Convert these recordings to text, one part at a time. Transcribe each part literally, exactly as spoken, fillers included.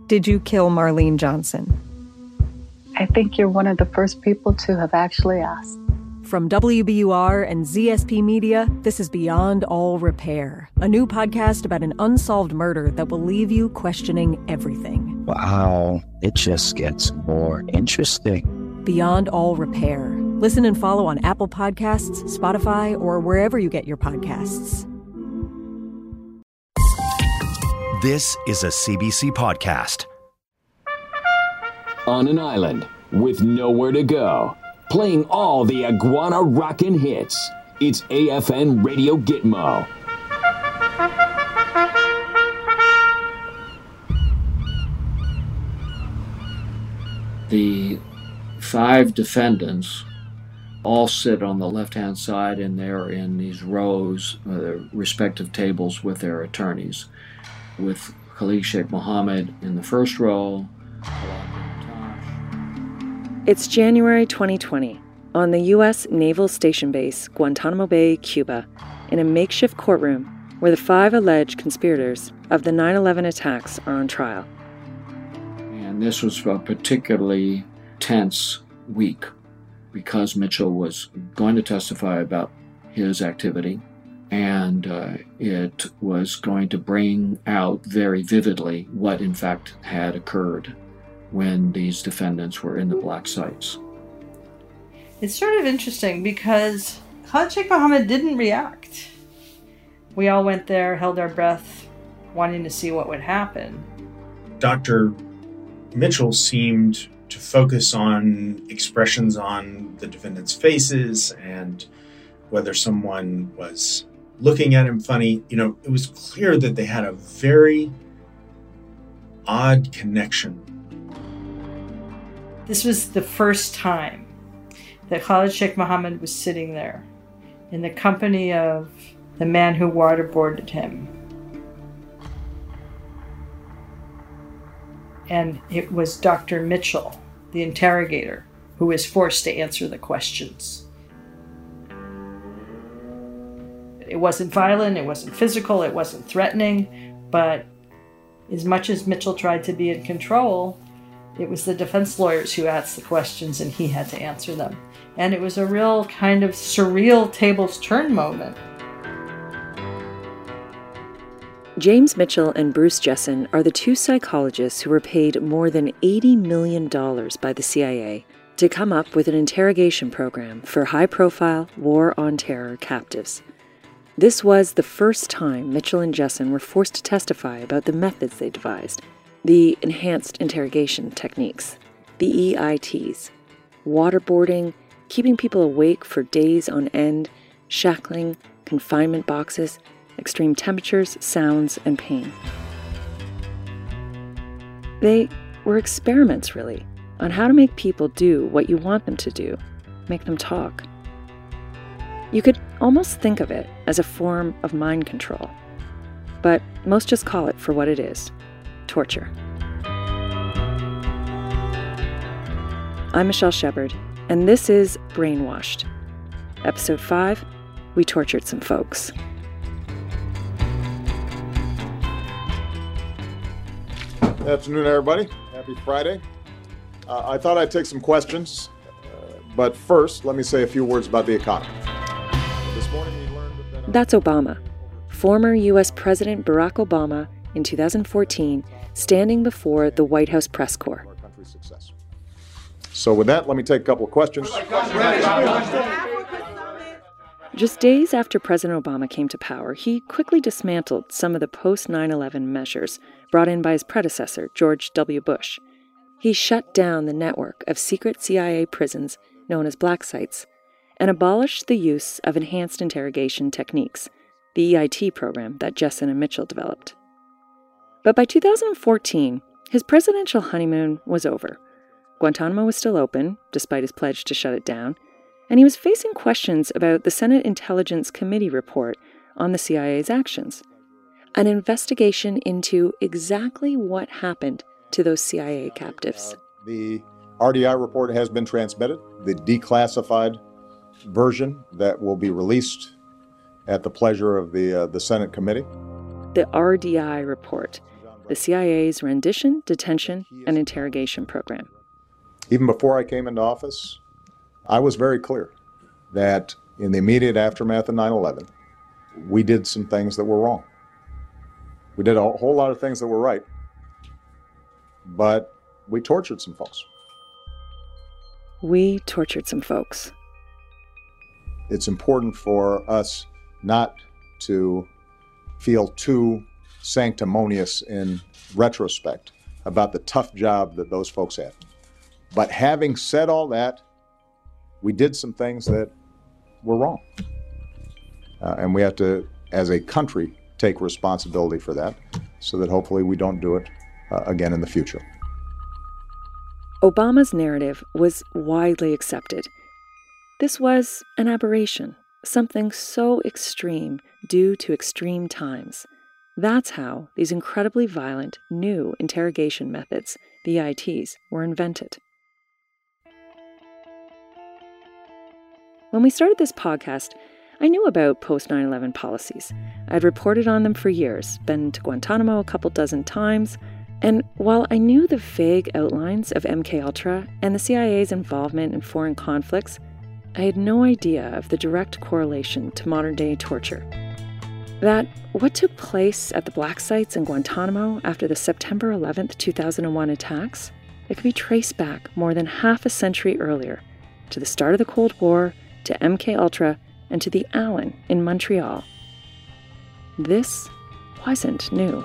Did you kill Marlene Johnson? I think you're one of the first people to have actually asked. From W B U R and Z S P Media, this is Beyond All Repair, a new podcast about an unsolved murder that will leave you questioning everything. Wow, it just gets more interesting. Beyond All Repair. Listen and follow on Apple Podcasts, Spotify, or wherever you get your podcasts. This is a C B C podcast. On an island with nowhere to go, playing all the Iguana rockin' hits, it's A F N Radio Gitmo. The five defendants all sit on the left-hand side, and they're in these rows, uh, their respective tables with their attorneys, with Khalid Sheikh Mohammed in the first row. It's January twenty twenty, on the U S Naval Station Base, Guantanamo Bay, Cuba, in a makeshift courtroom where the five alleged conspirators of the nine eleven attacks are on trial. And this was a particularly tense week because Mitchell was going to testify about his activity, and uh, it was going to bring out very vividly what in fact had occurred when these defendants were in the black sites. It's sort of interesting because Khalid Sheikh Mohammed didn't react. We all went there, held our breath, wanting to see what would happen. Doctor Mitchell seemed to focus on expressions on the defendants' faces and whether someone was looking at him funny. You know, it was clear that they had a very odd connection. This was the first time that Khalid Sheikh Mohammed was sitting there in the company of the man who waterboarded him. And it was Doctor Mitchell, the interrogator, who was forced to answer the questions. It wasn't violent, it wasn't physical, it wasn't threatening, but as much as Mitchell tried to be in control, it was the defense lawyers who asked the questions and he had to answer them. And it was a real kind of surreal tables turn moment. James Mitchell and Bruce Jessen are the two psychologists who were paid more than eighty million dollars by the C I A to come up with an interrogation program for high-profile war on terror captives. This was the first time Mitchell and Jessen were forced to testify about the methods they devised, the enhanced interrogation techniques, the E I Ts, waterboarding, keeping people awake for days on end, shackling, confinement boxes, extreme temperatures, sounds, and pain. They were experiments, really, on how to make people do what you want them to do, make them talk. You could almost think of it as a form of mind control, but most just call it for what it is: torture. I'm Michelle Shepard, and this is Brainwashed. Episode five, We Tortured Some Folks. Good afternoon, everybody. Happy Friday. Uh, I thought I'd take some questions, uh, but first, let me say a few words about the economy. This morning we learned that... That's Obama, former U S President Barack Obama in two thousand fourteen, standing before the White House press corps. So with that, let me take a couple of questions. Just days after President Obama came to power, he quickly dismantled some of the post nine eleven measures brought in by his predecessor, George W. Bush. He shut down the network of secret C I A prisons known as black sites and abolished the use of enhanced interrogation techniques, the E I T program that Jessen and Mitchell developed. But by two thousand fourteen, his presidential honeymoon was over. Guantanamo was still open, despite his pledge to shut it down, and he was facing questions about the Senate Intelligence Committee report on the C I A's actions. An investigation into exactly what happened to those C I A captives. Uh, the R D I report has been transmitted, the declassified version that will be released at the pleasure of the uh, the Senate committee. The R D I report. the C I A's rendition, detention, and interrogation program. Even before I came into office, I was very clear that in the immediate aftermath of nine eleven, we did some things that were wrong. We did a whole lot of things that were right, but we tortured some folks. We tortured some folks. It's important for us not to feel too sanctimonious in retrospect about the tough job that those folks had. But having said all that, we did some things that were wrong. Uh, and we have to, as a country, take responsibility for that so that hopefully we don't do it uh, again in the future. Obama's narrative was widely accepted. This was an aberration, something so extreme due to extreme times. That's how these incredibly violent new interrogation methods, the I Ts, were invented. When we started this podcast, I knew about post nine eleven policies. I'd reported on them for years, been to Guantanamo a couple dozen times, and while I knew the vague outlines of M K Ultra and the C I A's involvement in foreign conflicts, I had no idea of the direct correlation to modern-day torture. That what took place at the black sites in Guantanamo after the September eleventh, two thousand one attacks, it could be traced back more than half a century earlier, to the start of the Cold War, to M K Ultra, and to the Allen in Montreal. This wasn't new.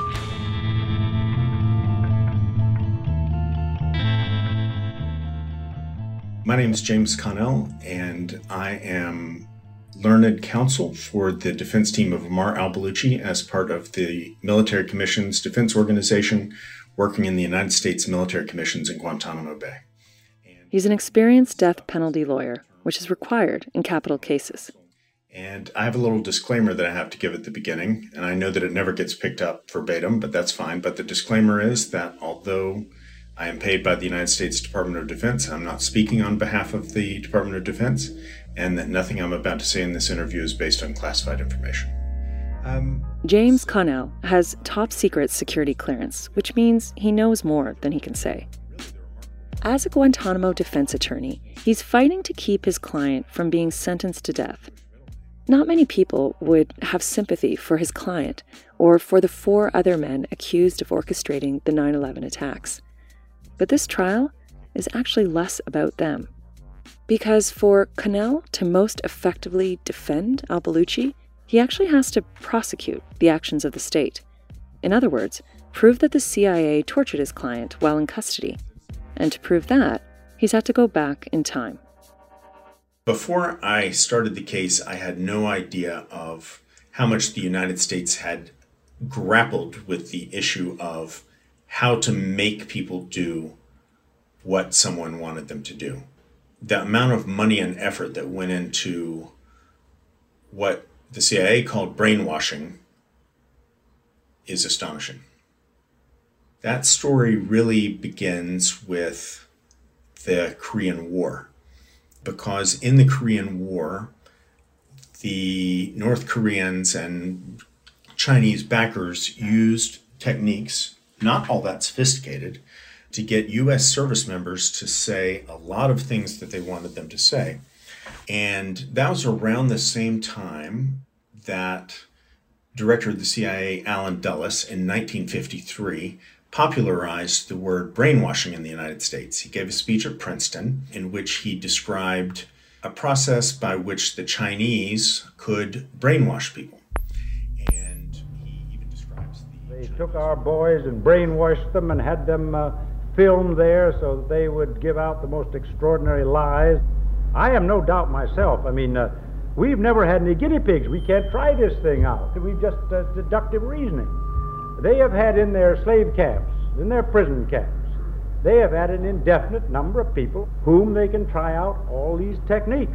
My name is James Connell, and I am learned counsel for the defense team of Ammar al-Baluchi as part of the Military Commissions Defense Organization, working in the United States Military Commissions in Guantanamo Bay. He's an experienced death penalty lawyer, which is required in capital cases. And I have a little disclaimer that I have to give at the beginning, and I know that it never gets picked up verbatim, but that's fine. But the disclaimer is that although I am paid by the United States Department of Defense, I'm not speaking on behalf of the Department of Defense, and that nothing I'm about to say in this interview is based on classified information. Um, James Connell has top secret security clearance, which means he knows more than he can say. As a Guantanamo defense attorney, he's fighting to keep his client from being sentenced to death. Not many people would have sympathy for his client or for the four other men accused of orchestrating the nine eleven attacks. But this trial is actually less about them. Because for Connell to most effectively defend al-Baluchi, he actually has to prosecute the actions of the state. In other words, prove that the C I A tortured his client while in custody. And to prove that, he's had to go back in time. Before I started the case, I had no idea of how much the United States had grappled with the issue of how to make people do what someone wanted them to do. The amount of money and effort that went into what the C I A called brainwashing is astonishing. That story really begins with the Korean War, because in the Korean War, the North Koreans and Chinese backers used techniques, not all that sophisticated, to get U S service members to say a lot of things that they wanted them to say. And that was around the same time that Director of the C I A, Allen Dulles, in nineteen fifty-three, popularized the word brainwashing in the United States. He gave a speech at Princeton in which he described a process by which the Chinese could brainwash people. And he even describes the... They took our boys and brainwashed them and had them uh, filmed there so that they would give out the most extraordinary lies. I have no doubt myself. I mean, uh, we've never had any guinea pigs. We can't try this thing out. We've just uh, deductive reasoning. They have had in their slave camps, in their prison camps, they have had an indefinite number of people whom they can try out all these techniques.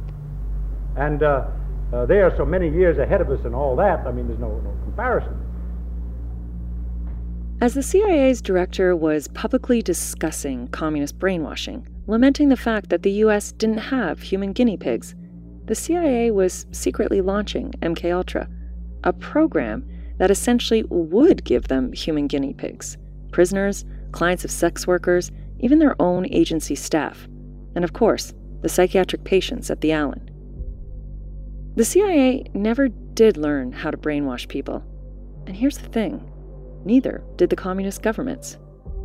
And uh, uh, they are so many years ahead of us and all that, I mean, there's no, no comparison. As the C I A's director was publicly discussing communist brainwashing, lamenting the fact that the U S didn't have human guinea pigs, the C I A was secretly launching M K Ultra, a program that essentially would give them human guinea pigs, prisoners, clients of sex workers, even their own agency staff, and of course, the psychiatric patients at the Allen. The C I A never did learn how to brainwash people. And here's the thing, neither did the communist governments.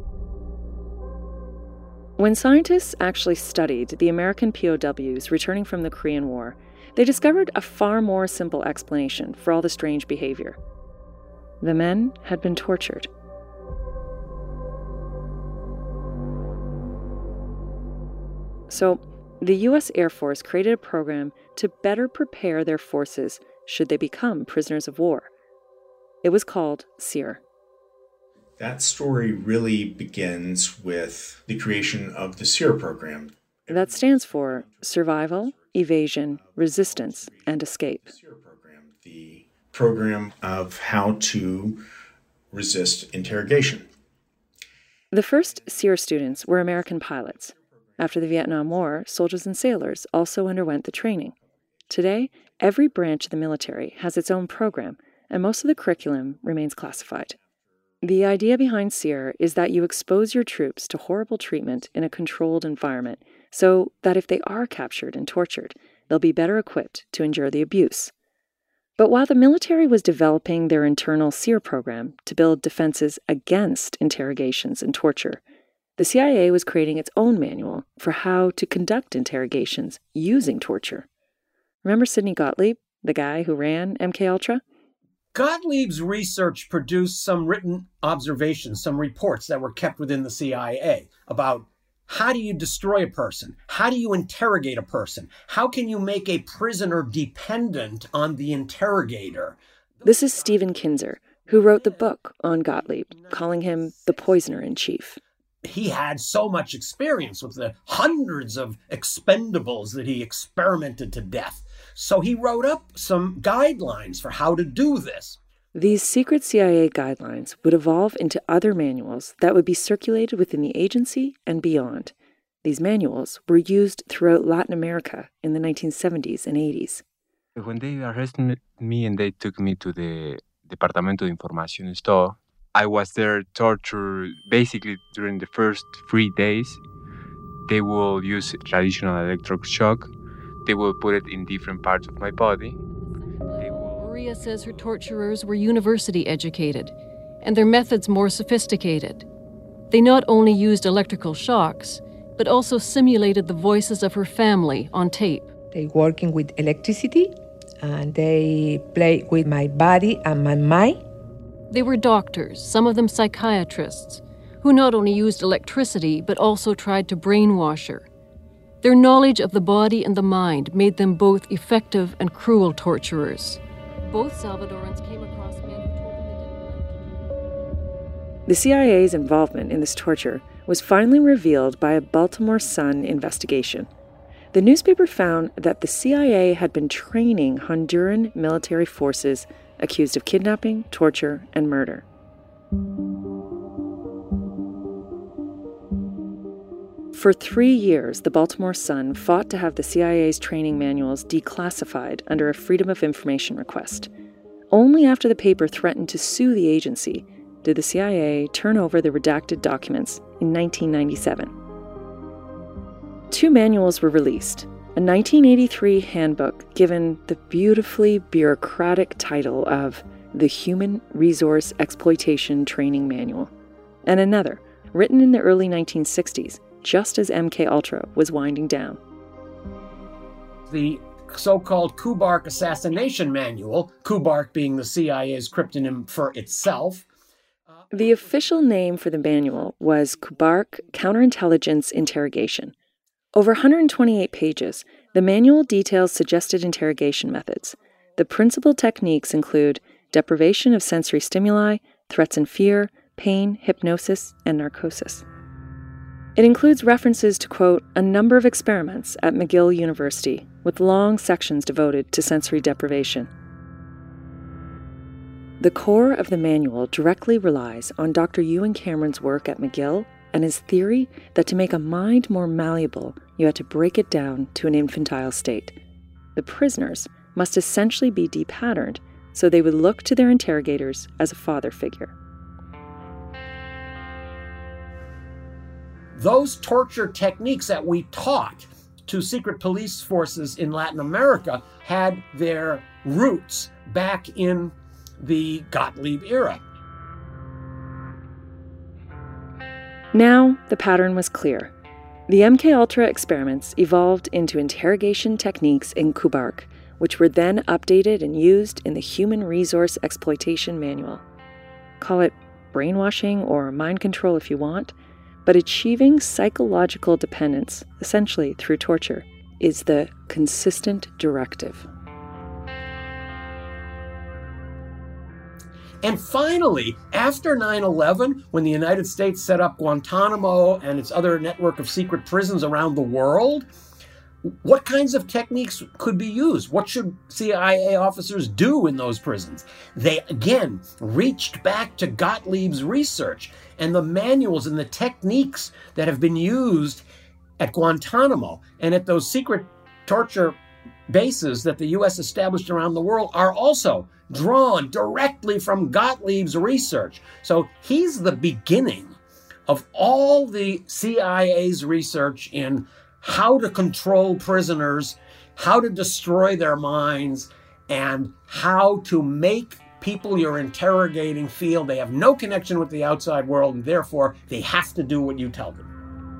When scientists actually studied the American P O Ws returning from the Korean War, they discovered a far more simple explanation for all the strange behavior. The men had been tortured. So, the U S Air Force created a program to better prepare their forces should they become prisoners of war. It was called SEER. That story really begins with the creation of the SEER program. That stands for Survival, Evasion, Resistance, and Escape. The program of how to resist interrogation. The first SEER students were American pilots. After the Vietnam War, soldiers and sailors also underwent the training. Today, every branch of the military has its own program, and most of the curriculum remains classified. The idea behind SEER is that you expose your troops to horrible treatment in a controlled environment so that if they are captured and tortured, they'll be better equipped to endure the abuse. But while the military was developing their internal SEER program to build defenses against interrogations and torture, the C I A was creating its own manual for how to conduct interrogations using torture. Remember Sidney Gottlieb, the guy who ran M K Ultra? Gottlieb's research produced some written observations, some reports that were kept within the C I A about how do you destroy a person? How do you interrogate a person? How can you make a prisoner dependent on the interrogator? This is Stephen Kinzer, who wrote the book on Gottlieb, calling him the poisoner in chief. He had so much experience with the hundreds of expendables that he experimented to death. So he wrote up some guidelines for how to do this. These secret C I A guidelines would evolve into other manuals that would be circulated within the agency and beyond. These manuals were used throughout Latin America in the nineteen seventies and eighties. When they arrested me and they took me to the Departamento de Información store, I was there tortured basically during the first three days. They will use traditional electroshock. They will put it in different parts of my body. Maria says her torturers were university educated, and their methods more sophisticated. They not only used electrical shocks, but also simulated the voices of her family on tape. They working with electricity, and they play with my body and my mind. They were doctors, some of them psychiatrists, who not only used electricity, but also tried to brainwash her. Their knowledge of the body and the mind made them both effective and cruel torturers. Both Salvadorans came across men who told them they didn't like. The C I A's involvement in this torture was finally revealed by a Baltimore Sun investigation. The newspaper found that the C I A had been training Honduran military forces accused of kidnapping, torture, and murder. For three years, the Baltimore Sun fought to have the C I A's training manuals declassified under a Freedom of Information request. Only after the paper threatened to sue the agency did the C I A turn over the redacted documents in nineteen ninety-seven. Two manuals were released, a nineteen eighty-three handbook given the beautifully bureaucratic title of the Human Resource Exploitation Training Manual, and another, written in the early nineteen sixties, just as M K Ultra was winding down. The so-called Kubark Assassination Manual, Kubark being the C I A's cryptonym for itself. The official name for the manual was Kubark Counterintelligence Interrogation. Over one hundred twenty-eight pages, the manual details suggested interrogation methods. The principal techniques include deprivation of sensory stimuli, threats and fear, pain, hypnosis, and narcosis. It includes references to, quote, a number of experiments at McGill University, with long sections devoted to sensory deprivation. The core of the manual directly relies on Doctor Ewan Cameron's work at McGill and his theory that to make a mind more malleable, you had to break it down to an infantile state. The prisoners must essentially be depatterned so they would look to their interrogators as a father figure. Those torture techniques that we taught to secret police forces in Latin America had their roots back in the Gottlieb era. Now, the pattern was clear. The M K Ultra experiments evolved into interrogation techniques in Kubark, which were then updated and used in the Human Resource Exploitation Manual. Call it brainwashing or mind control if you want, but achieving psychological dependence, essentially through torture, is the consistent directive. And finally, after nine eleven, when the United States set up Guantanamo and its other network of secret prisons around the world, what kinds of techniques could be used? What should C I A officers do in those prisons? They, again, reached back to Gottlieb's research and the manuals and the techniques that have been used at Guantanamo and at those secret torture bases that the U S established around the world are also drawn directly from Gottlieb's research. So he's the beginning of all the C I A's research in how to control prisoners, how to destroy their minds, and how to make people you're interrogating feel they have no connection with the outside world, and therefore they have to do what you tell them.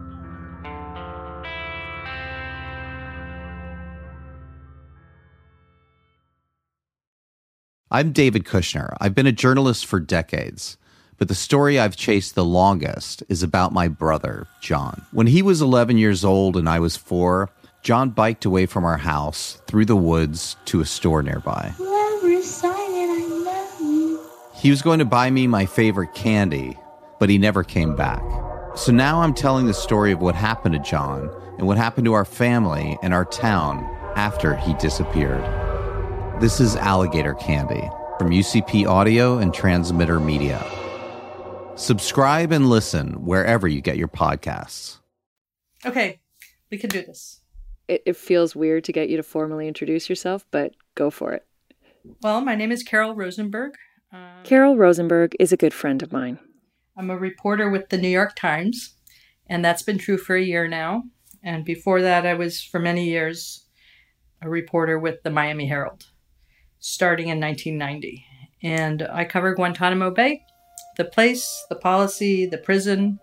I'm David Kushner. I've been a journalist for decades, but the story I've chased the longest is about my brother, John. When he was eleven years old and I was four, John biked away from our house through the woods to a store nearby. He was going to buy me my favorite candy, but he never came back. So now I'm telling the story of what happened to John and what happened to our family and our town after he disappeared. This is Alligator Candy from U C P Audio and Transmitter Media. Subscribe and listen wherever you get your podcasts. Okay, we can do this. It, it feels weird to get you to formally introduce yourself, but go for it. Well, my name is Carol Rosenberg. Um, Carol Rosenberg is a good friend of mine. I'm a reporter with the New York Times, and that's been true for a year now. And before that, I was, for many years, a reporter with the Miami Herald, starting in nineteen ninety. And I cover Guantanamo Bay, the place, the policy, the prison,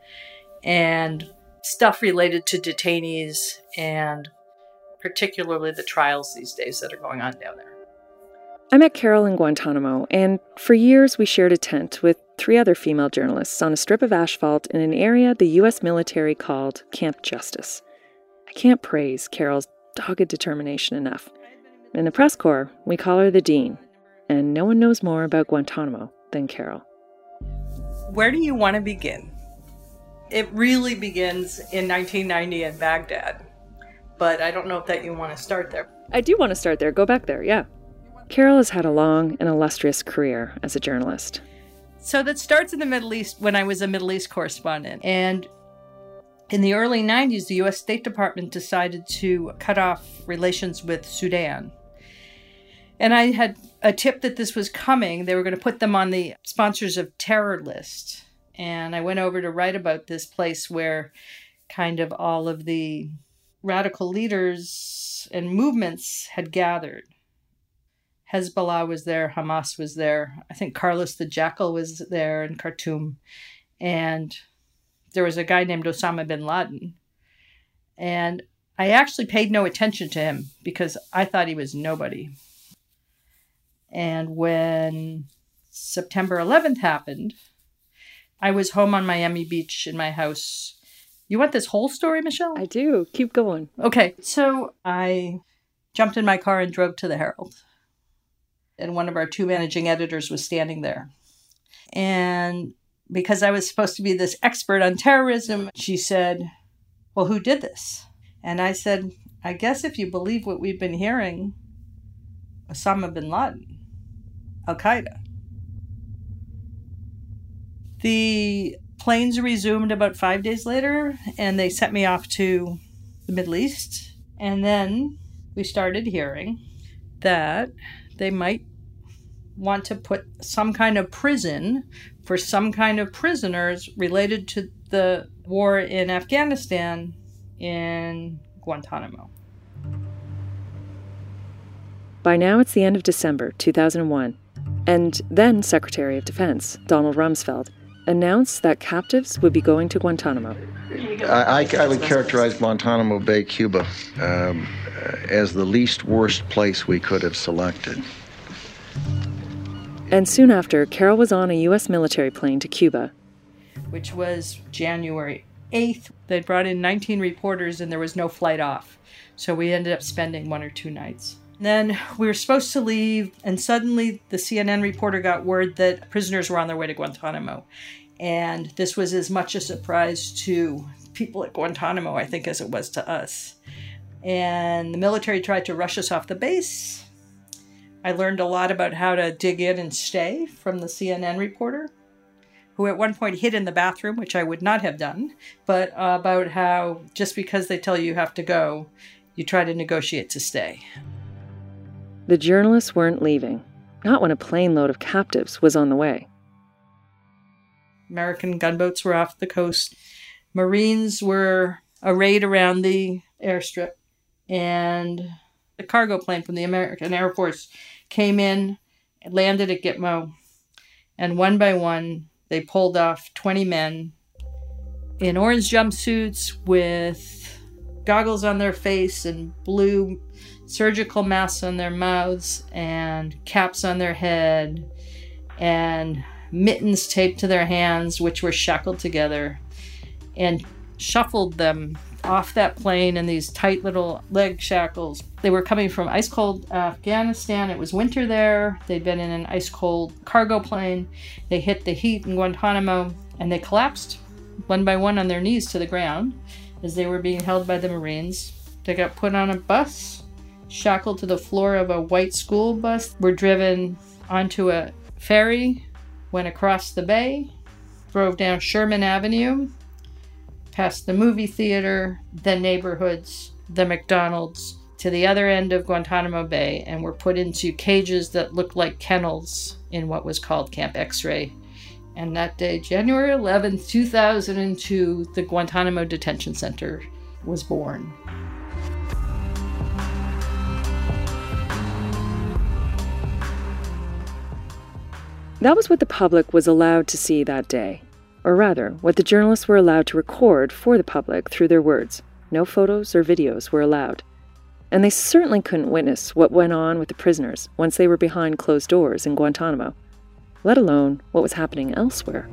and stuff related to detainees, and particularly the trials these days that are going on down there. I met Carol in Guantanamo, and for years we shared a tent with three other female journalists on a strip of asphalt in an area the U S military called Camp Justice. I can't praise Carol's dogged determination enough. In the press corps, we call her the Dean, and no one knows more about Guantanamo than Carol. Where do you want to begin? It really begins in nineteen ninety in Baghdad, but I don't know if that you want to start there. I do want to start there. Go back there, yeah. Carol has had a long and illustrious career as a journalist. So that starts in the Middle East when I was a Middle East correspondent. And in the early nineties, the U S State Department decided to cut off relations with Sudan. And I had a tip that this was coming. They were going to put them on the sponsors of terror list. And I went over to write about this place where kind of all of the radical leaders and movements had gathered. Hezbollah was there, Hamas was there. I think Carlos the Jackal was there in Khartoum. And there was a guy named Osama bin Laden. And I actually paid no attention to him because I thought he was nobody. And when September eleventh happened, I was home on Miami Beach in my house. You want this whole story, Michelle? I do. Keep going. Okay. So I jumped in my car and drove to the Herald. And one of our two managing editors was standing there. And because I was supposed to be this expert on terrorism, she said, well, who did this? And I said, I guess if you believe what we've been hearing, Osama bin Laden, Al-Qaeda. The planes resumed about five days later, and they sent me off to the Middle East. And then we started hearing that they might want to put some kind of prison for some kind of prisoners related to the war in Afghanistan in Guantanamo. By now, it's the end of December two thousand one, and then Secretary of Defense Donald Rumsfeld announced that captives would be going to Guantanamo. I, I would characterize Guantanamo Bay, Cuba, um, as the least worst place we could have selected. And soon after, Carol was on a U S military plane to Cuba. Which was January eighth. They brought in nineteen reporters and there was no flight off. So we ended up spending one or two nights. Then we were supposed to leave, and suddenly the C N N reporter got word that prisoners were on their way to Guantanamo. And this was as much a surprise to people at Guantanamo, I think, as it was to us. And the military tried to rush us off the base. I learned a lot about how to dig in and stay from the C N N reporter, who at one point hid in the bathroom, which I would not have done, but uh, about how just because they tell you you have to go, you try to negotiate to stay. The journalists weren't leaving, not when a plane load of captives was on the way. American gunboats were off the coast. Marines were arrayed around the airstrip, and a cargo plane from the American Air Force came in, landed at Gitmo, and one by one, they pulled off twenty men in orange jumpsuits with goggles on their face and blue surgical masks on their mouths and caps on their head and mittens taped to their hands, which were shackled together, and shuffled them off that plane in these tight little leg shackles. They were coming from ice-cold Afghanistan. It was winter there. They'd been in an ice-cold cargo plane. They hit the heat in Guantanamo, and they collapsed one by one on their knees to the ground as they were being held by the Marines. They got put on a bus, shackled to the floor of a white school bus, were driven onto a ferry, went across the bay, drove down Sherman Avenue, past the movie theater, the neighborhoods, the McDonald's, to the other end of Guantanamo Bay, and were put into cages that looked like kennels in what was called Camp X-Ray. And that day, January eleventh, two thousand two, the Guantanamo Detention Center was born. That was what the public was allowed to see that day. Or rather, what the journalists were allowed to record for the public through their words. No photos or videos were allowed. And they certainly couldn't witness what went on with the prisoners once they were behind closed doors in Guantanamo, let alone what was happening elsewhere.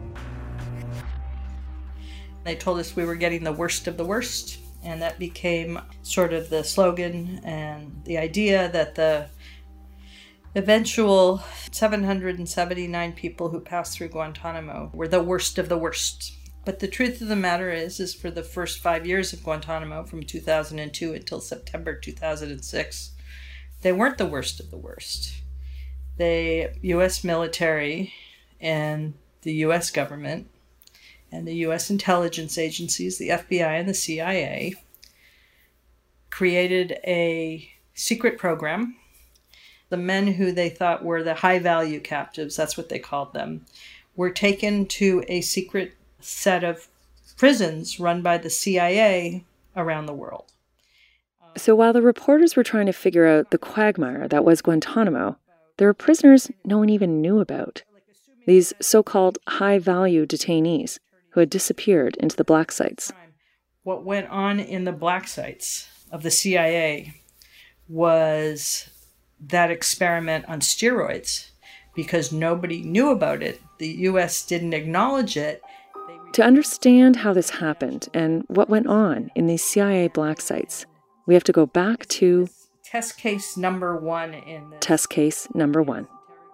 They told us we were getting the worst of the worst, and that became sort of the slogan and the idea that the eventual seven hundred seventy-nine people who passed through Guantanamo were the worst of the worst. But the truth of the matter is, is for the first five years of Guantanamo, from two thousand two until September two thousand six, they weren't the worst of the worst. The U S military and the U S government and the U S intelligence agencies, the F B I and the C I A, created a secret program. The men who they thought were the high-value captives, that's what they called them, were taken to a secret set of prisons run by the C I A around the world. So while the reporters were trying to figure out the quagmire that was Guantanamo, there were prisoners no one even knew about. These so-called high-value detainees who had disappeared into the black sites. What went on in the black sites of the C I A was that experiment on steroids, because nobody knew about it. The U S didn't acknowledge it. To understand how this happened and what went on in these C I A black sites, we have to go back to test case number one in this. Test case number one.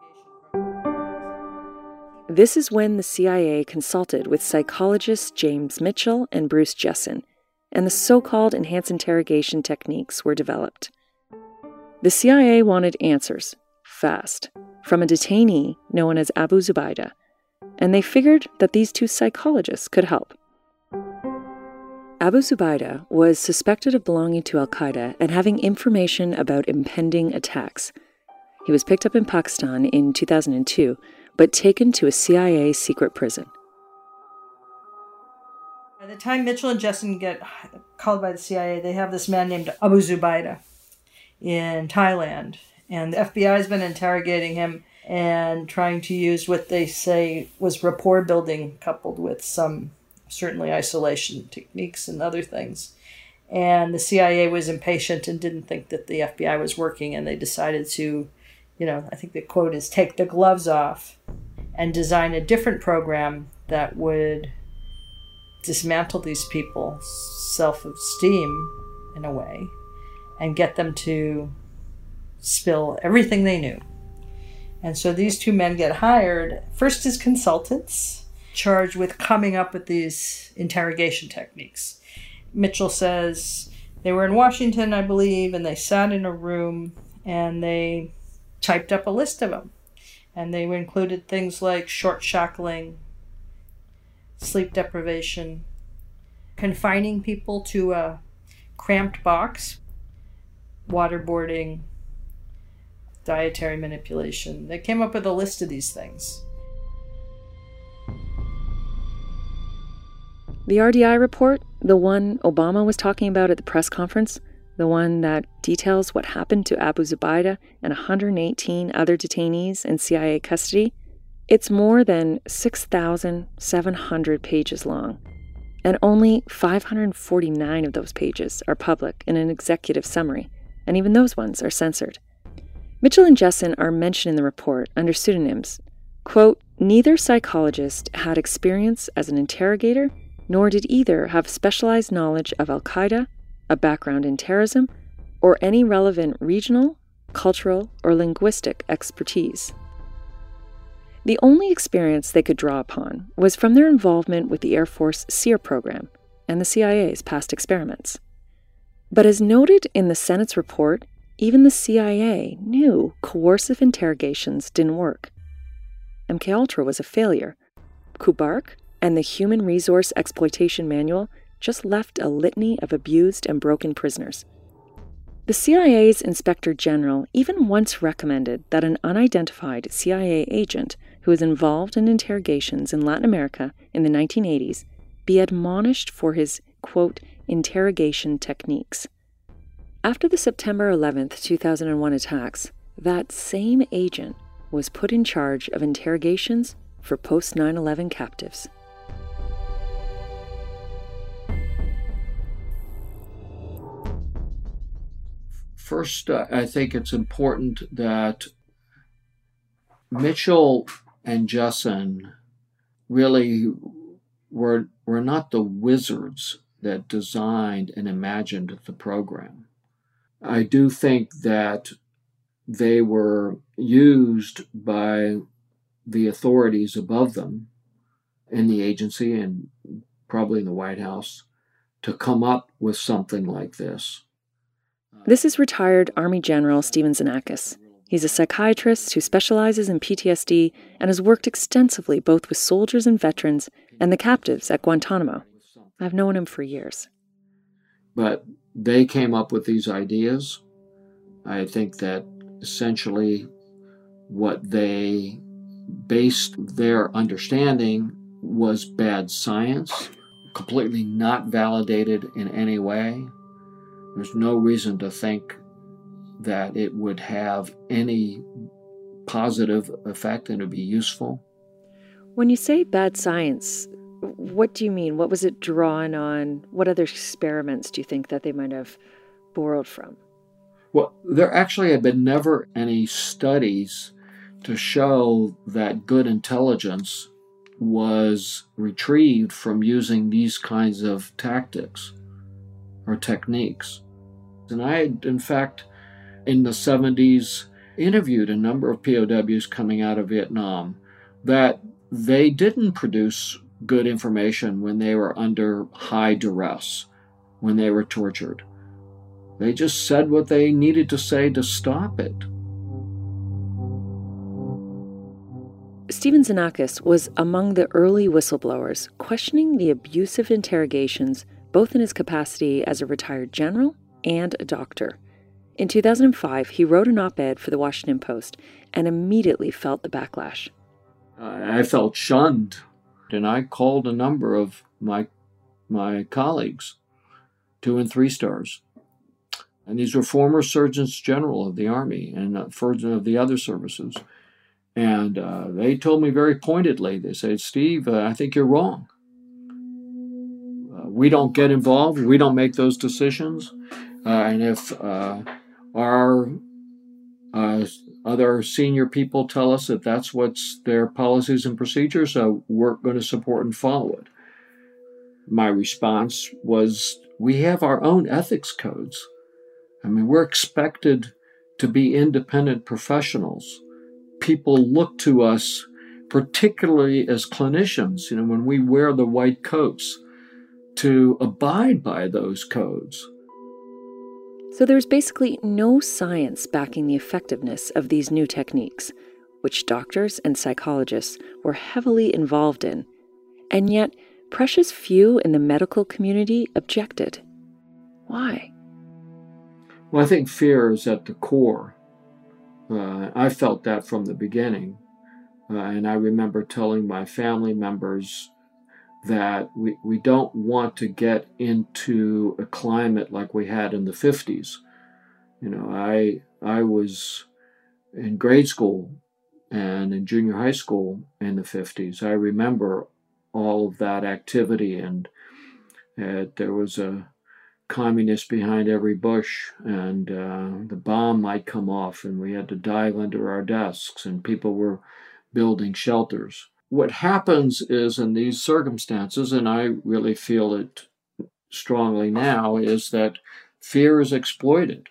This is when the C I A consulted with psychologists James Mitchell and Bruce Jessen, and the so-called enhanced interrogation techniques were developed. The C I A wanted answers, fast, from a detainee known as Abu Zubaydah, and they figured that these two psychologists could help. Abu Zubaydah was suspected of belonging to al-Qaeda and having information about impending attacks. He was picked up in Pakistan in two thousand two, but taken to a C I A secret prison. By the time Mitchell and Jessen get called by the C I A, they have this man named Abu Zubaydah in Thailand. And the F B I has been interrogating him and trying to use what they say was rapport building coupled with some certainly isolation techniques and other things. And the C I A was impatient and didn't think that the F B I was working, and they decided to, you know, I think the quote is, take the gloves off and design a different program that would dismantle these people's self-esteem in a way and get them to spill everything they knew. And so these two men get hired, first as consultants, charged with coming up with these interrogation techniques. Mitchell says they were in Washington, I believe, and they sat in a room and they typed up a list of them. And they included things like short shackling, sleep deprivation, confining people to a cramped box, waterboarding, dietary manipulation. They came up with a list of these things. The R D I report, the one Obama was talking about at the press conference, the one that details what happened to Abu Zubaydah and one hundred eighteen other detainees in C I A custody, it's more than six thousand seven hundred pages long, and only five hundred forty-nine of those pages are public in an executive summary, and even those ones are censored. Mitchell and Jessen are mentioned in the report under pseudonyms. Quote, neither psychologist had experience as an interrogator, nor did either have specialized knowledge of Al-Qaeda, a background in terrorism, or any relevant regional, cultural, or linguistic expertise. The only experience they could draw upon was from their involvement with the Air Force SEER program and the C I A's past experiments. But as noted in the Senate's report, even the C I A knew coercive interrogations didn't work. M K Ultra was a failure. Kubark and the Human Resource Exploitation Manual just left a litany of abused and broken prisoners. The C I A's Inspector General even once recommended that an unidentified C I A agent who was involved in interrogations in Latin America in the nineteen eighties be admonished for his, quote, interrogation techniques. After the September eleventh, two thousand one attacks, that same agent was put in charge of interrogations for post nine eleven captives. First, uh, I think it's important that Mitchell and Jessen really were, were not the wizards that designed and imagined the program. I do think that they were used by the authorities above them in the agency and probably in the White House to come up with something like this. This is retired Army General Stephen Xenakis. He's a psychiatrist who specializes in P T S D and has worked extensively both with soldiers and veterans and the captives at Guantanamo. I've known him for years. But they came up with these ideas. I think that essentially what they based their understanding was bad science, completely not validated in any way. There's no reason to think that it would have any positive effect and it would be useful. When you say bad science, what do you mean? What was it drawn on? What other experiments do you think that they might have borrowed from? Well, there actually have been never any studies to show that good intelligence was retrieved from using these kinds of tactics or techniques. And I had, in fact, in the seventies, interviewed a number of P O Ws coming out of Vietnam that they didn't produce good information when they were under high duress, when they were tortured. They just said what they needed to say to stop it. Stephen Xenakis was among the early whistleblowers questioning the abusive interrogations, both in his capacity as a retired general and a doctor. In two thousand five, he wrote an op-ed for the Washington Post and immediately felt the backlash. I felt shunned, and I called a number of my my colleagues, two and three stars. And these were former surgeons general of the Army and uh, of the other services. And uh, they told me very pointedly, they said, Steve, uh, I think you're wrong. Uh, we don't get involved. We don't make those decisions. Uh, and if uh, our uh, other senior people tell us that that's what's their policies and procedures, uh, we're going to support and follow it. My response was, we have our own ethics codes. I mean, we're expected to be independent professionals. People look to us, particularly as clinicians, you know, when we wear the white coats, to abide by those codes. So there's basically no science backing the effectiveness of these new techniques, which doctors and psychologists were heavily involved in. And yet, precious few in the medical community objected. Why? Well, I think fear is at the core. Uh, I felt that from the beginning. Uh, and I remember telling my family members that we, we don't want to get into a climate like we had in the fifties. You know, I I was in grade school and in junior high school in the fifties. I remember all of that activity, and uh, there was a communist behind every bush, and uh, the bomb might come off and we had to dive under our desks, and people were building shelters. What happens is in these circumstances, and I really feel it strongly now, is that fear is exploited.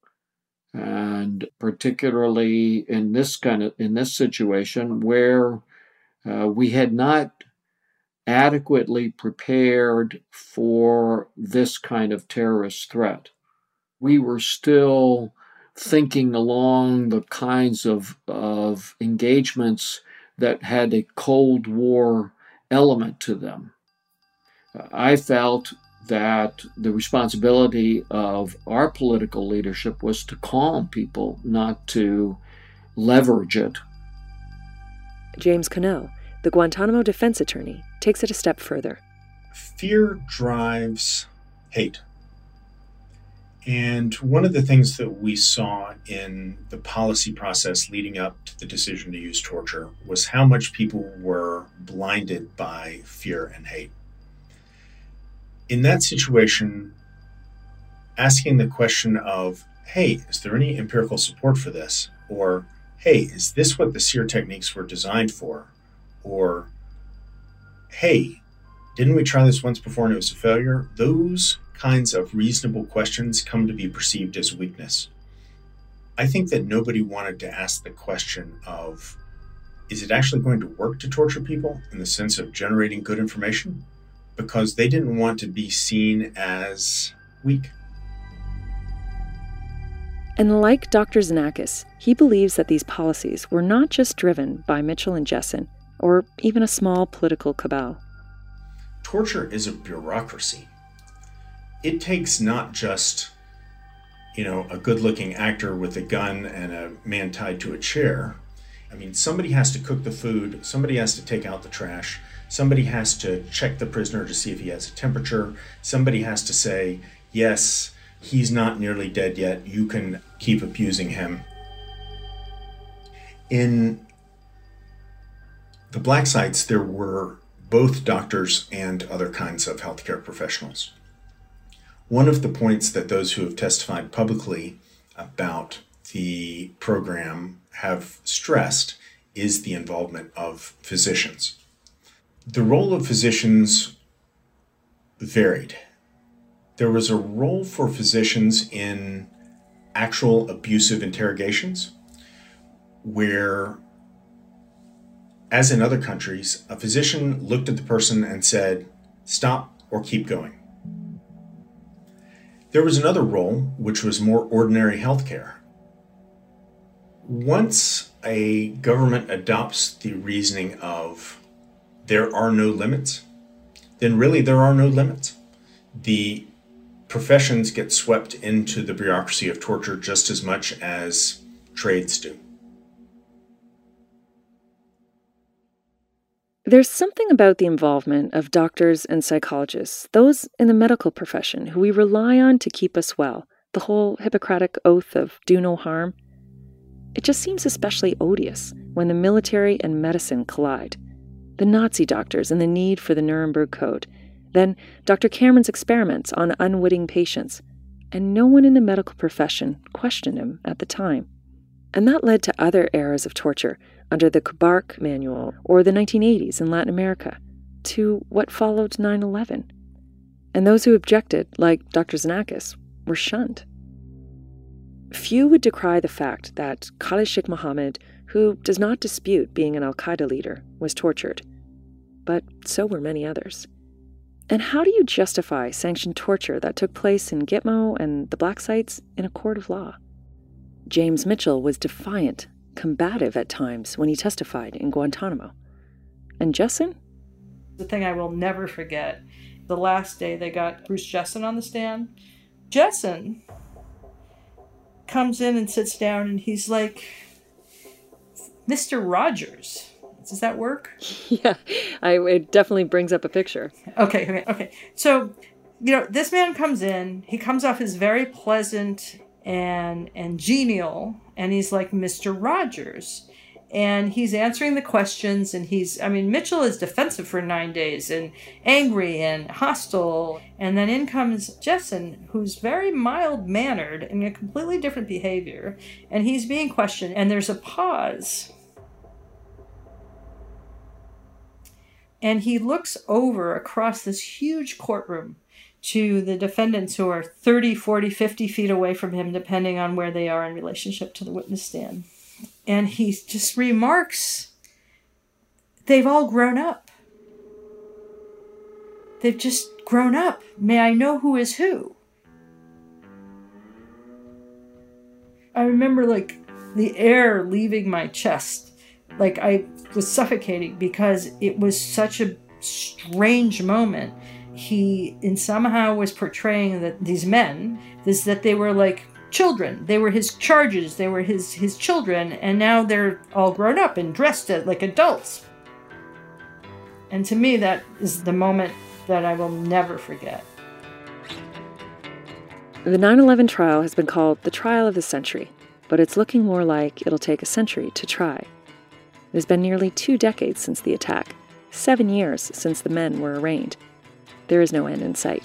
And particularly in this kind of, in this situation where uh, we had not adequately prepared for this kind of terrorist threat. We were still thinking along the kinds of, of engagements that had a Cold War element to them. I felt that the responsibility of our political leadership was to calm people, not to leverage it. James Connell, the Guantanamo defense attorney, takes it a step further. Fear drives hate. And one of the things that we saw in the policy process leading up to the decision to use torture was how much people were blinded by fear and hate. In that situation, asking the question of, hey, is there any empirical support for this? Or, hey, is this what the SEER techniques were designed for? Or, hey, didn't we try this once before and it was a failure? Those kinds of reasonable questions come to be perceived as weakness. I think that nobody wanted to ask the question of, is it actually going to work to torture people in the sense of generating good information? Because they didn't want to be seen as weak. And like Doctor Xenakis, he believes that these policies were not just driven by Mitchell and Jessen, or even a small political cabal. Torture is a bureaucracy. It takes not just, you know, a good-looking actor with a gun and a man tied to a chair. I mean, somebody has to cook the food, somebody has to take out the trash, somebody has to check the prisoner to see if he has a temperature, somebody has to say, yes, he's not nearly dead yet, you can keep abusing him. In the black sites, there were both doctors and other kinds of healthcare professionals. One of the points that those who have testified publicly about the program have stressed is the involvement of physicians. The role of physicians varied. There was a role for physicians in actual abusive interrogations, where, as in other countries, a physician looked at the person and said, stop or keep going. There was another role, which was more ordinary healthcare. Once a government adopts the reasoning of there are no limits, then really there are no limits. The professions get swept into the bureaucracy of torture just as much as trades do. There's something about the involvement of doctors and psychologists, those in the medical profession who we rely on to keep us well, the whole Hippocratic oath of do no harm. It just seems especially odious when the military and medicine collide. The Nazi doctors and the need for the Nuremberg Code, then Doctor Cameron's experiments on unwitting patients, and no one in the medical profession questioned him at the time. And that led to other eras of torture under the Kubark Manual or the nineteen eighties in Latin America, to what followed nine eleven. And those who objected, like Doctor Xenakis, were shunned. Few would decry the fact that Khalid Sheikh Mohammed, who does not dispute being an al-Qaeda leader, was tortured. But so were many others. And how do you justify sanctioned torture that took place in Gitmo and the black sites in a court of law? James Mitchell was defiant, combative at times when he testified in Guantanamo. And Jessen? The thing I will never forget, the last day they got Bruce Jessen on the stand, Jessen comes in and sits down and he's like, Mister Rogers. Does that work? Yeah, I, it definitely brings up a picture. Okay, okay, okay. So, you know, this man comes in, he comes off as very pleasant and and genial, and he's like Mister Rogers. And he's answering the questions, and he's, I mean, Mitchell is defensive for nine days and angry and hostile. And then in comes Jessen, who's very mild-mannered and a completely different behavior. And he's being questioned, and there's a pause. And he looks over across this huge courtroom to the defendants who are thirty, forty, fifty feet away from him, depending on where they are in relationship to the witness stand. And he just remarks, they've all grown up. They've just grown up. May I know who is who? I remember, like, the air leaving my chest. Like, I was suffocating because it was such a strange moment. He, in somehow, was portraying that these men, this, that they were like children. They were his charges. They were his, his children. And now they're all grown up and dressed like adults. And to me, that is the moment that I will never forget. The nine eleven trial has been called the trial of the century, but it's looking more like it'll take a century to try. It has been nearly two decades since the attack, seven years since the men were arraigned. There is no end in sight.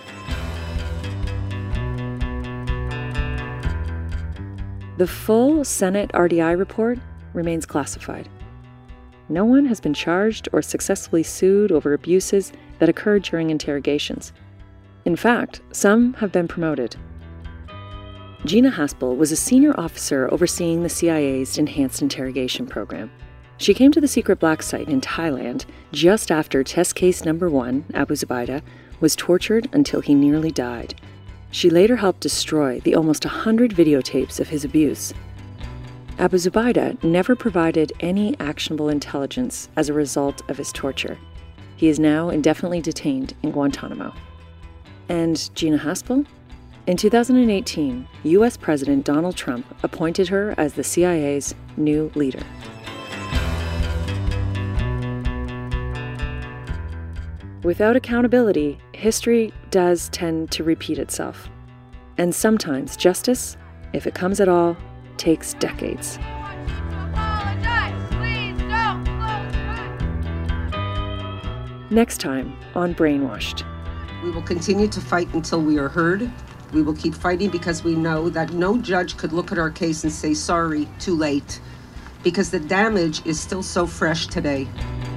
The full Senate R D I report remains classified. No one has been charged or successfully sued over abuses that occurred during interrogations. In fact, some have been promoted. Gina Haspel was a senior officer overseeing the C I A's enhanced interrogation program. She came to the secret black site in Thailand just after test case number one, Abu Zubaydah, was tortured until he nearly died. She later helped destroy the almost one hundred videotapes of his abuse. Abu Zubaydah never provided any actionable intelligence as a result of his torture. He is now indefinitely detained in Guantanamo. And Gina Haspel? In two thousand eighteen, U S President Donald Trump appointed her as the C I A's new leader. Without accountability, history does tend to repeat itself. And sometimes justice, if it comes at all, takes decades. Next time on Brainwashed. We will continue to fight until we are heard. We will keep fighting because we know that no judge could look at our case and say, sorry, too late, because the damage is still so fresh today.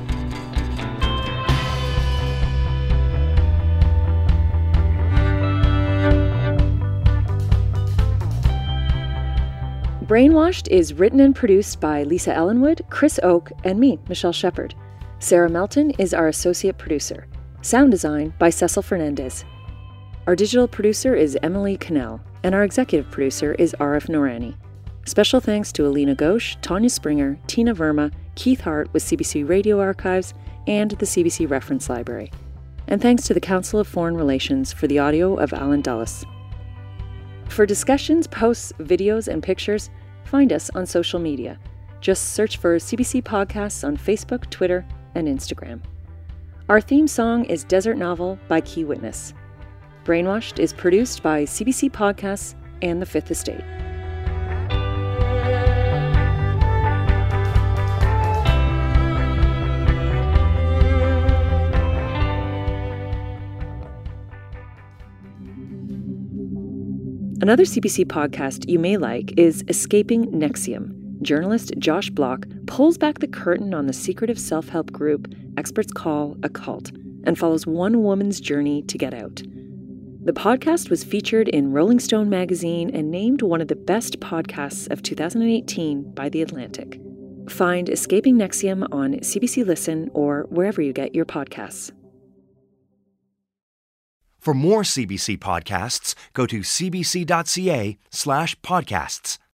Brainwashed is written and produced by Lisa Ellenwood, Chris Oake, and me, Michelle Shepard. Sarah Melton is our associate producer. Sound design by Cecil Fernandez. Our digital producer is Emily Cannell, and our executive producer is Arif Noorani. Special thanks to Alina Ghosh, Tanya Springer, Tina Verma, Keith Hart with C B C Radio Archives, and the C B C Reference Library. And thanks to the Council of Foreign Relations for the audio of Alan Dulles. For discussions, posts, videos, and pictures, find us on social media. Just search for C B C Podcasts on Facebook, Twitter, and Instagram. Our theme song is Desert Novel by Key Witness. Brainwashed is produced by C B C Podcasts and The Fifth Estate. Another C B C podcast you may like is Escaping N X I V M. Journalist Josh Block pulls back the curtain on the secretive self-help group experts call a cult and follows one woman's journey to get out. The podcast was featured in Rolling Stone magazine and named one of the best podcasts of two thousand eighteen by The Atlantic. Find Escaping N X I V M on C B C Listen or wherever you get your podcasts. For more C B C podcasts, go to cbc.ca slash podcasts.